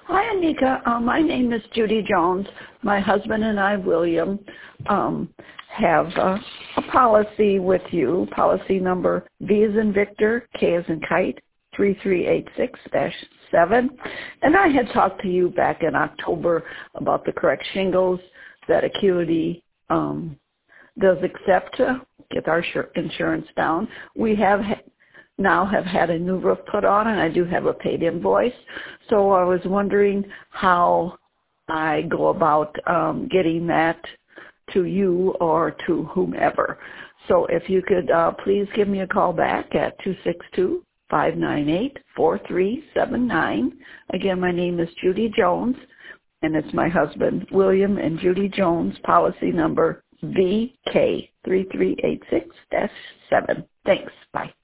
Hi, Anika. My name is Judy Jones. My husband and I, William, have a policy with you, policy number V as in Victor, K as in Kite, 3386-7. And I had talked to you back in October about the correct shingles that Acuity does accept to get our insurance down. We now have had a new roof put on, and I do have a paid invoice. So I was wondering how I go about getting that to you or to whomever. So if you could please give me a call back at 262-598-4379. Again, my name is Judy Jones, and it's my husband, William and Judy Jones, policy number VK3386-7. Thanks. Bye.